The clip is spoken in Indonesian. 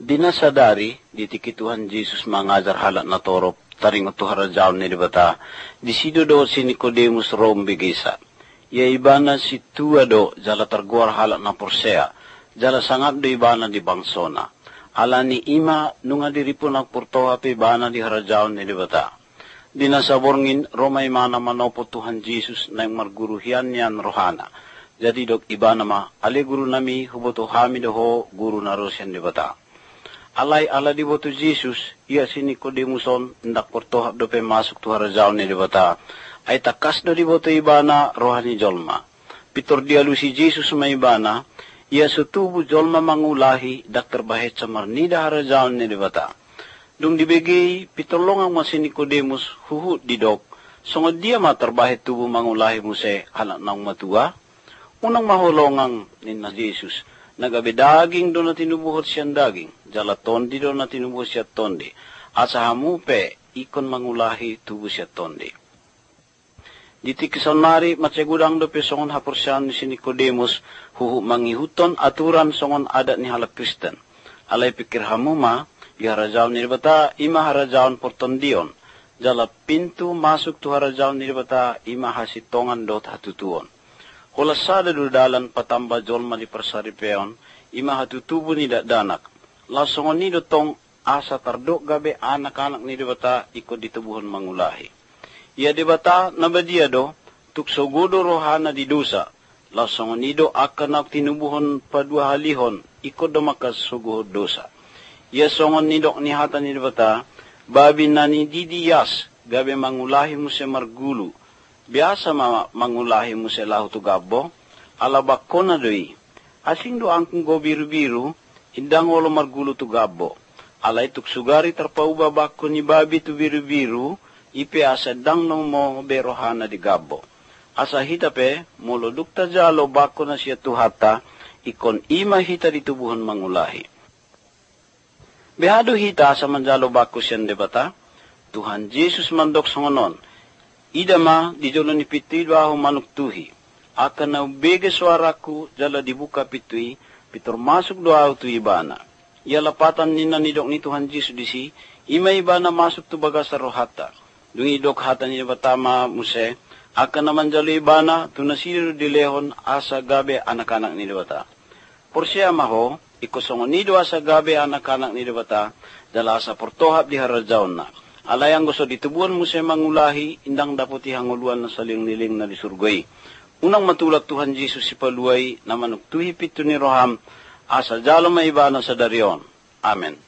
Dinasadari, ditiki Tuhan Yesus mangajar halak na torop, taring utuhara jaon ni dibata, disido do si Nicodemus rom bigisa. Ya ibana si tua do, jala terguar halak na porsea, jala sangap do ibana di bangsona. Ala ni ima, nunga diripun ang purtoha pe ibana di harajaon ni dibata. Dinasaborngin, romay mana manopo Tuhan Yesus na yung marguruhian niyan rohana. Jadi dok ibana ma, ali guru nami huboto hamido ho, guru na rosyan dibata. Alay ala di boto Jesus, iya si Nicodemuson, ndak portohap do pe masuk tu harajaon ni dibata, ay takas do di boto ibana rohani jolma. Pitor dialu si Jesus may ibana, iya sutubu jolma mangulahi, dak terbahet sa marnida harajaon ni dibata. Dung dibegi, pitolongang mo si Nicodemus, huhu didok, sungod dia terbahet tubuh mangulahi mo se anak ng matua, unang mahulongang ni na Jesus, nagabi daging do na tinubuhot siyang daging, jala tondi do na tinubuhot siya tondi, asa hamupe, ikon mangulahi tubuh siya tondi. Diti kisonari, matsegudang do pesongon hapursyan ni si Nicodemus, huhu mangihuton aturan songon adat ni halak Kristen. Alay pikir hamuma, di harajaon ni dibata, ima harajaon portondion, jala pintu masuk tu harajaon ni dibata, ima hasitongan dot hatutuon. Hulasada dudalan patamba jolma di persaripeon, ima hatutubo ni danak. Lasongon ni dotong asa tardok gabe anak-anak ni dibata ikut ditubuhon mangulahi. Ia dibata nabadia do, tuksogodo rohana di dosa. Lasongon ni do akan tinubuhon padua halihon, ikut do makas suguhod dosa. Ia songon ni dok ni hata ni dibata, babi na ni didiyas, gabe mangulahi mo se margulu. Biasa mangulahi mo sa lahu to gabbo, alabak ko na doy. Asing do angkong go biru-biru, indang walo margulo to gabbo. Alay tuksugari tarpauba bako ni babi to biru-biru, ipe asa dang no mo berohana di gabbo. Asa hitape, mulo dukta jalo bako na siya tuhata, ikon ima hita ditubuhon mangulahi. Behado hita sa manjalo bako siyan debata, Tuhan Jesus mandok songonon, idama di jolo ni pitui baho manuktuhi. Akan na ubege suaraku jala dibuka pitui, pitor masuk doa tu ibana. Ia lapatan nina nidok ni Tuhan Yesus disi, ima ibana masuk tu baga sa rohata. Dung idok hata ni batama muse, akan naman jalo ibana tu nasiru dilehon asa gabe anak-anak ni debata. Porsiya maho, ikosongon nido asa gabe anak-anak ni debata, jala asa portohap di harajaon na. Alayang gusto ditubuan mo sa mangulahi, indang daputi hanguluan na saling-niling na disurgoy. Unang matulak Tuhan Jesus si paluay, na manuktuhi pito ni Roham, asa jalo maibana sa darion. Amen.